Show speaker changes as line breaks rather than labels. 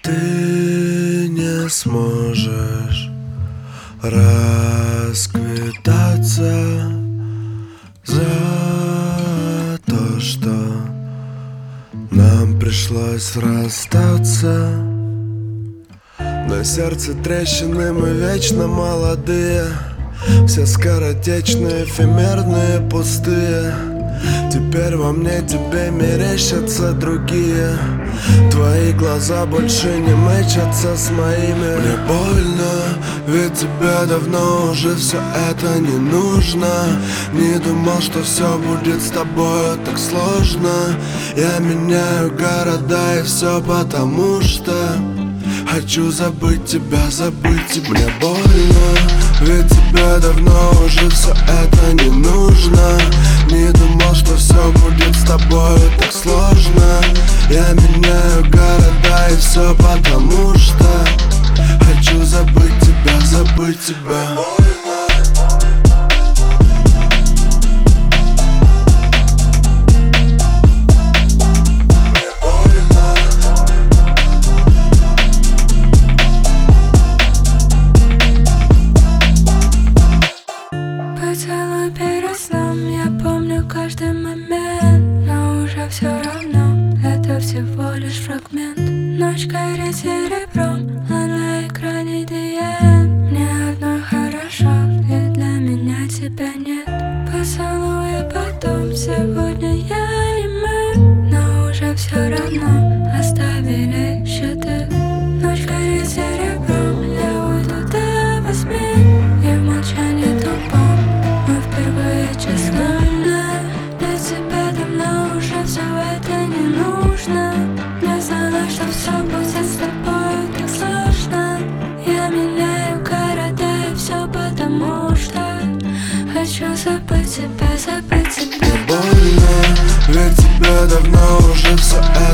Ты не сможешь расквитаться за то, что нам пришлось расстаться. На сердце трещины, мы вечно молодые, все скоротечные, эфемерные, пустые. Теперь во мне тебе мерещатся другие. Твои глаза больше не мэчатся с моими. Мне больно, ведь тебе давно уже все это не нужно. Не думал, что все будет с тобой так сложно. Я меняю города и все потому что хочу забыть тебя, забыть тебя. Мне больно, ведь тебе давно уже все это не нужно. Не думал, что все будет с тобой так сложно. Я меняю города и все потому что хочу забыть тебя, забыть тебя.
Поцелуй перед сном, я помню каждый момент, но уже все равно, это всего лишь фрагмент. Ночь горит серебром, а на экране DM. Мне одной хорошо, ведь для меня тебя нет. Поцелуй потом, сегодня я и мы, но уже все равно, оставили счеты. Ночь горит серебром, я уйду до 8, и в молчании тупом мы впервые честны. Для тебя давно уже все это не нужно. Не знала, что все будет с тобой так сложно. Я меняю города и все потому что хочу забыть тебя, забыть тебя.
Больно, ведь тебе давно уже все это